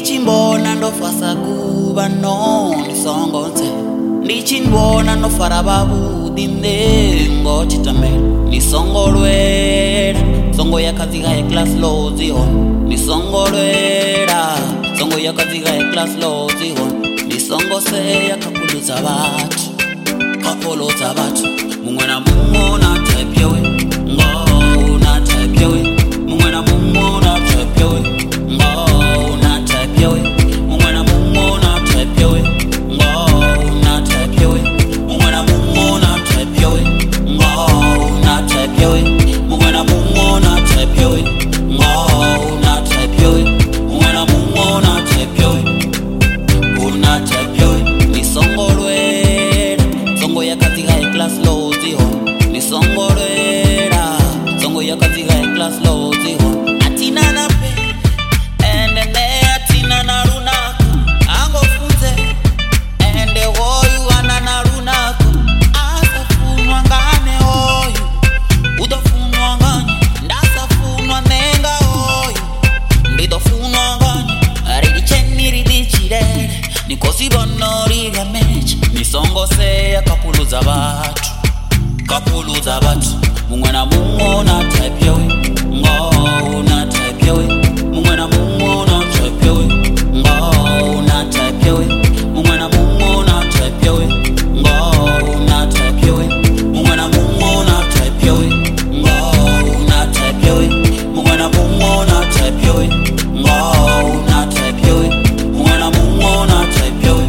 Ndichimbona ndofasa kuba no nisongonze Ndichimbona ndofara babudi nengo chitamela Nisongolwera Songo yakaziga ya class lozi hon Nisongolwera Songo yakaziga ya class lozi hon Nisongo se yakapuluza batu Kapuluza batu Mungwena mungona tepyewe Ngo na tepyewe Mungwena mungona tepyewe Ngo na tepyewe Mungwena mungona tepyewe Ngo na tepyewe Mungwena mungona tepyewe Ngo na tepyewe Mungwena mungona tepyewe Ngo na tepyewe Mungwena mungona tepyewe Una tepyewe Nisongolwera Songo yakaziga ya class lozi hon Nisongolwera Songo yakaziga ya class lozi hon Atina na pe Ende atina na runako Ango funze Ende hoyu anana runako Asa funwa ngane hoyu Udo funwa ngane Ndasa funwa nenga hoyu Ndido funwa ngane Ridi cheni ridi chirere Nikosi bono riga mechi Nisongo se kapuluza batu Kapuluza batu Mungwena mungona tepyewe Ngo na tepyewe Mungwena mungona tepyewe Ngo na tepyewe Mungwena mungona tepyewe Ngo na tepyewe Mungwena mungona tepyewe Ngo na tepyewe Mungwena mungona tepyewe Ngo na tepyewe Mungwena mungona tepyewe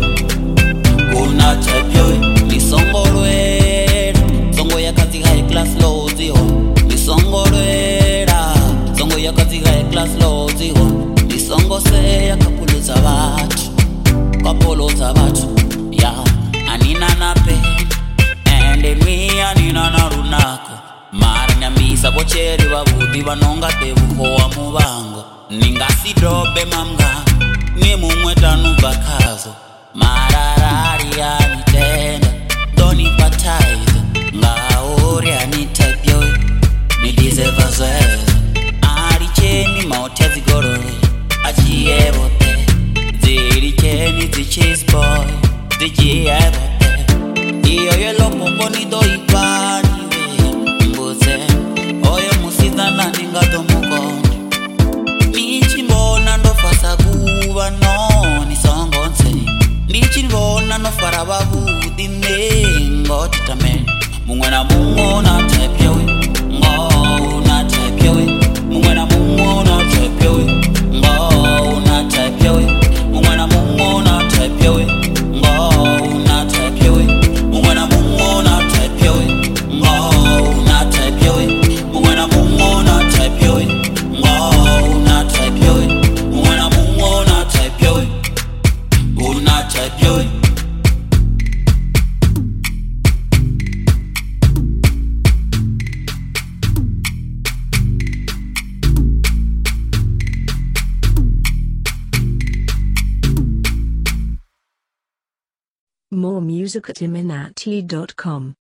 Una tepyewe Nisongolwera Songo yakaziga ya class lozi hon Nisongolwera Songo yakaziga ya class lozi hon Nisongo se yakapuluza batu Kapuluza batu Ya Anina na pe Ende mi anina na runako Mara nyamisa bocheri babudi Banonga tebuho wa mubango Ningasi dobe mamga Ni mumweta nubakazo Mararari ya nitenda Doni pataizo Ngauri ya nitepyewe Nidize vazweza Ari cheni mautia zigorore Achie bote Ziri cheni zi cheese boy Zijie bote Iyo yelo pombo nido ipani Mbuze Oyo musiza na ningato mukondi Nichimbona ndofasa kuba no nisongonze Nichimbona ndofara babudi nengo chitamela Mungwena mungona tepyewe Ngo na tepyewe Mungwena mungona tepyewe Ngo na tepyewe Mungwena mungona tepyewe Ngo na tepyewe Mungwena mungona tepyewe Ngo na tepyewe Mungwena mungona tepyewe Ngo na tepyewe Mungwena mungona tepyewe Una tepyewe More music at iminati.com.